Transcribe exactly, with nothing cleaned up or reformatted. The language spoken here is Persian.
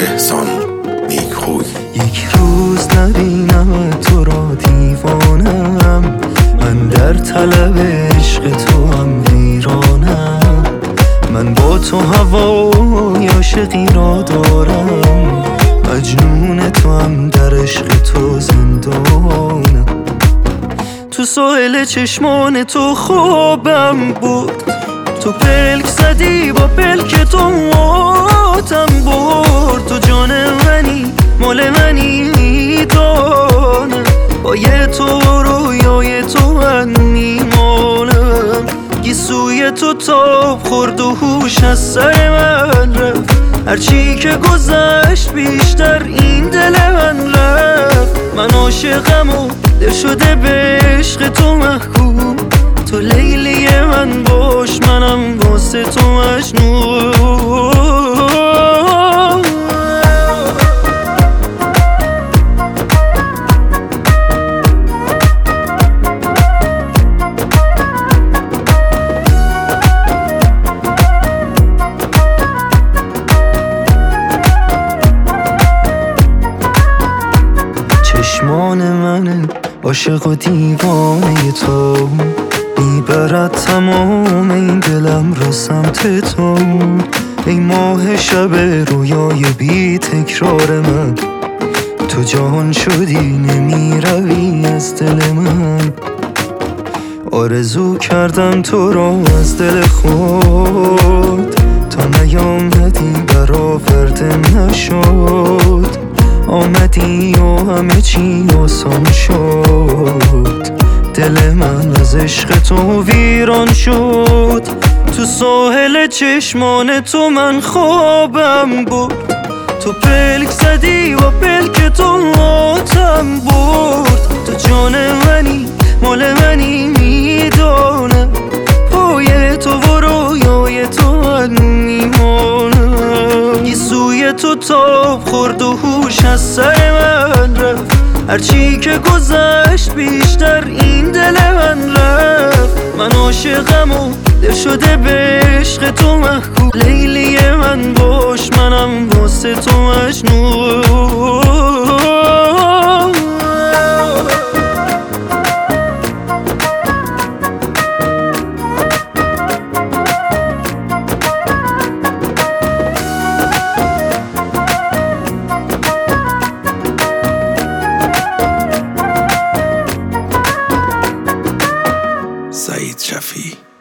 احسان نیکخوی. یک روز نبینم تو را دیوانم، من در طلب عشق تو هم ویرانم. من با تو هوای عاشقی را دارم، مجنون تو هم در عشق تو زندانم. تو ساحل چشمان تو خوابم بود، تو پلک زدی با پلک تو موتم برد. تو جان منی مال منی میدانم، با یه تو رویای تو من میمانم. گیسوی تو تاب خورد و هوش از سر من رفت، هرچی که گذشت بیشتر این دل من رفت. من عاشقم و دل شده به عشق تو محکوم، تو لیلی من باش منم واسه تو مجنون. چشمان من عاشق و دیوانه تو، میبرد تمام این دلم را سمت تو. ای ماه شب رویای بی تکرار من، تو جهان شدی نمیروی از دل من. آرزو کردم تو را از دل خود، تا نیامدی برآوردم نشد. آمدی و همه چی آسان شد، دل من از عشق تو ویران شد. تو ساحل چشمان تو من خوابم بود، تو پلک زدی و پلک تو موتم برد. تو جان منی مال منی میدانم، پای تو و رویای تو من میمانم. گیسوی تو تاب خورد و هوش از سر من رفت، هرچی که گذشت بیشتر این دل من رفت. من عاشقم و دل شده به عشق تو محکوم، لیلی من باش منم واسه تو مجنون. سعید شفیع.